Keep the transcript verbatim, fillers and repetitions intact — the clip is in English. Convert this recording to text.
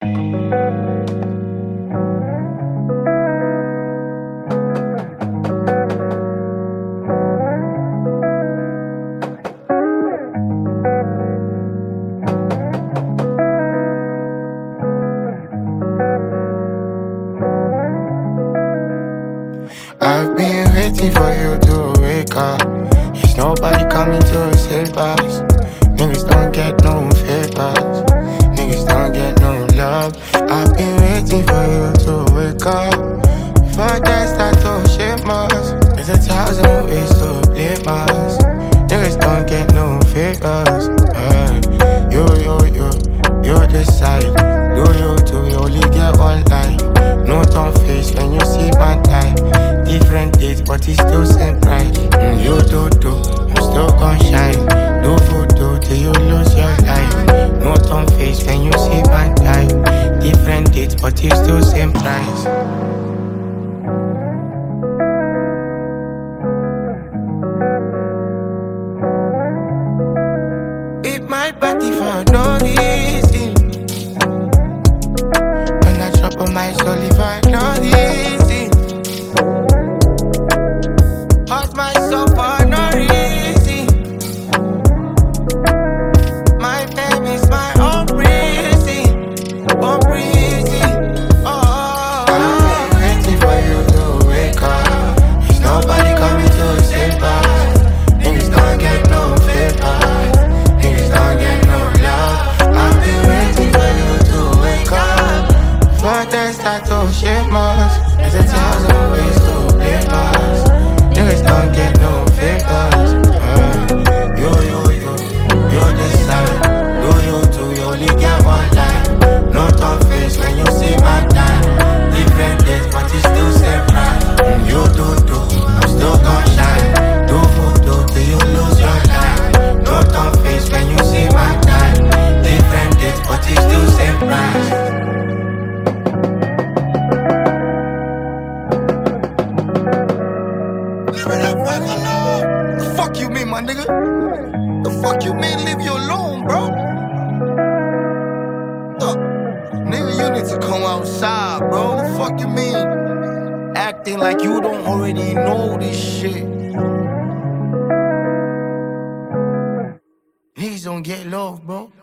I've been waiting for you to wake up. There's nobody coming to save us. Niggas don't get no favors. Niggas don't get no love. I've been waiting for you to wake up. Before they start to shame us, there's a thousand ways to blame us. Niggas don't get no favors. Hey, you, you, you, you decide. Do you, do you only get one life? No turn face when you see my type. Different dates, but it's still same price. Mm, you do do, I'm still gon' shine. Do voodoo till you lose your life. No turn face when you see my type. Different dates, but it's still same price. Beat my body for no reason. When I drop on my soul for no reason. Hurt myself for no reason. My fame is my own reason. Own reason. Oh, I'm waiting for you to wake up. There's nobody coming to save us. Niggas don't get no favors. Niggas don't get no love. I've been waiting for you to wake up. Before they start to shame us, there's a thousand ways to blame us. Niggas don't get no favors. Uh, you, you, you, you decide. Do you, do you only get one life? No turn face when you see my time. Different days, but it's still same price. Mm, you do, do, I'm still gon' shine. Do voodoo till you lose your life. No turn face when you see my time. Different days, but it's still same price. The fuck you mean, my nigga? The fuck you mean leave you alone, bro? Uh, nigga, you need to come outside, bro. The fuck you mean? Acting like you don't already know this shit. Niggas don't get love, bro.